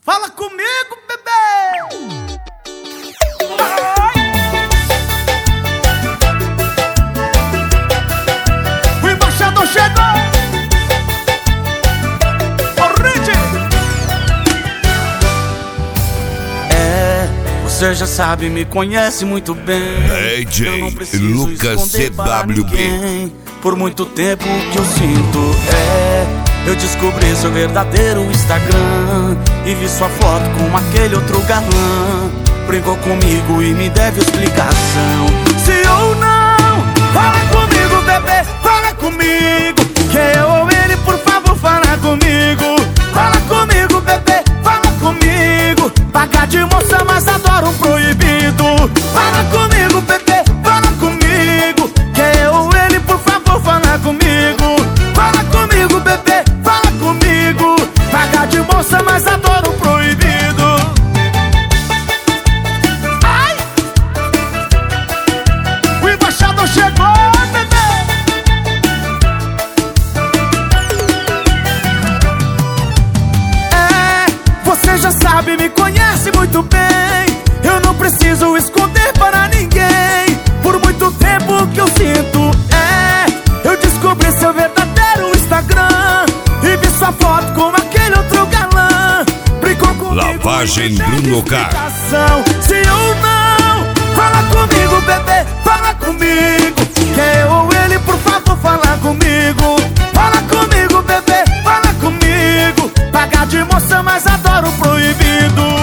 Fala comigo, bebê! O embaixador chegou! Você já sabe, me conhece muito bem. DJ Lucas CWB. Por muito tempo que eu sinto eu descobri seu verdadeiro Instagram e vi sua foto com aquele outro galã. Brincou comigo e me deve explicação. Se ou não, fala comigo, bebê, fala comigo. Que eu ou ele, por favor, fala comigo. Fala comigo, bebê, fala comigo. Pagar de moça, mas adoro um proibido. Fala comigo, bebê, fala comigo. Que eu ou ele, por favor, fala comigo. Fala comigo, bebê, fala comigo. Pagar de moça, mas adoro um proibido. Ai! O embaixador chegou, bebê! Você já sabe, me conhece muito bem. Eu não preciso esconder para ninguém. Por muito tempo que eu sinto eu descobri seu verdadeiro Instagram e vi sua foto com aquele outro galã. Brincou comigo. Lavagem Bruno Car. Se ou não, fala comigo, bebê, fala comigo. Que eu ou ele, por favor, fala comigo. Fala comigo, bebê, fala comigo. Pagar de moça, mas adoro o proibido.